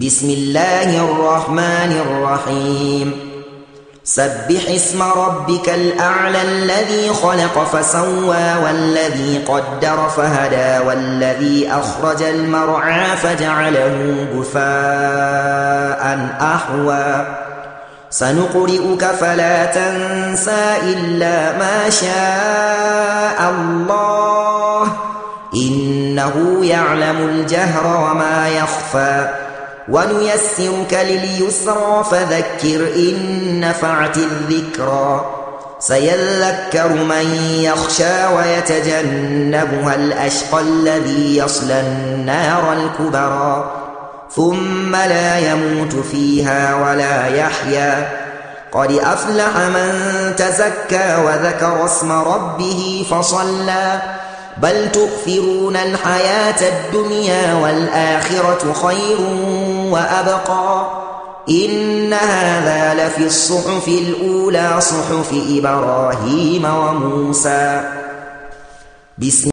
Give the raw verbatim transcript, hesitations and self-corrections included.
بسم الله الرحمن الرحيم سبح اسم ربك الأعلى الذي خلق فسوى والذي قدر فهدى والذي أخرج المرعى فجعله غثاء أحوى سنقرئك فلا تنسى إلا ما شاء الله إنه يعلم الجهر وما يخفى ونيسرك لليسرى فذكر إن نفعت الذكرى سيذكر من يخشى ويتجنبها الأشقى الذي يصلى النار الكبرى ثم لا يموت فيها ولا يحيا قد أفلح من تزكى وذكر اسم ربه فصلى بل تؤثرون الحياة الدنيا والآخرة خير وأبقى إن هذا لفي الصحف الأولى صحف إبراهيم وموسى بسم